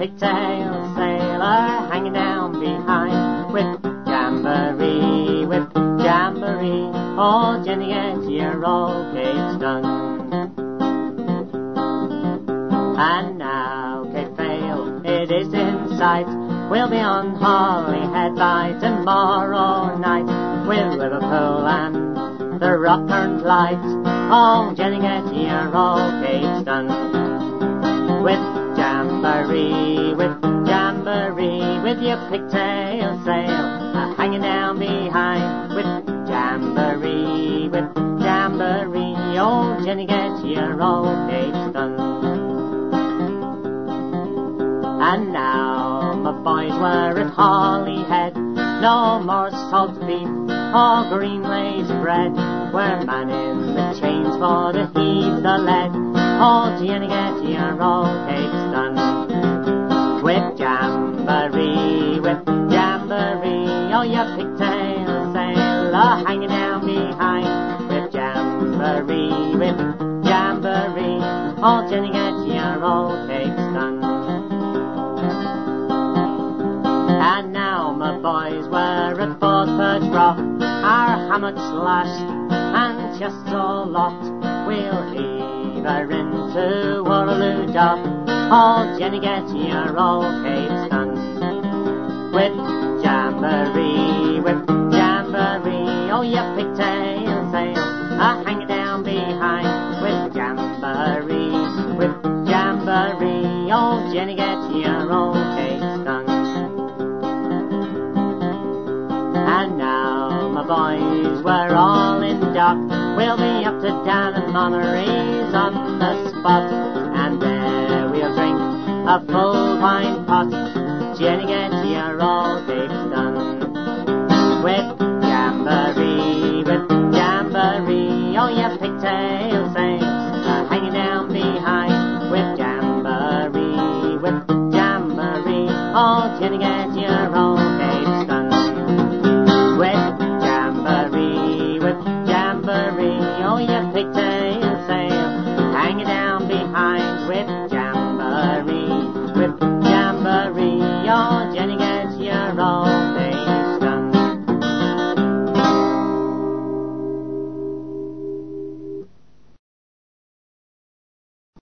pigtail sailor hanging down behind. With jamboree, oh Jenny, get your old cakes done. And now Cape Vale, it is in sight. We'll be on Holyhead by tomorrow night, with Liverpool and the Rockburn Light. Oh Jenny, get your old cakes done. With jamboree, with your pigtail sail hanging down behind. With jamboree, oh Jenny, get your old cakes done. And now my boys were at Holyhead, no more salt beef or green lace bread. We're manning the chains for to heave the lead. Oh Jenny, get your old cakes done. With jamboree, oh your pigtail sailor hanging down behind. With jamboree, oh Jenny, get your old cakes done. And now my boys were at Fort Perch Rock, our hammocks lashed and chests all locked. We'll heave her into Waterloo Dock. Oh Jenny, get your old cakes done. With jamboree, oh your pigtail sail hanging down behind. With jamboree, oh Jenny, get your old cakes done. And now my boys, we're all in dock. We'll be up to Dan and Monterey's on the spot, and there we'll drink a full wine pot. Jenny, get your old cakes done. With jamboree, oh your pigtail sails hanging down behind. With jamboree, oh Jenny, get your old cakes done. With jamboree, oh your pigtail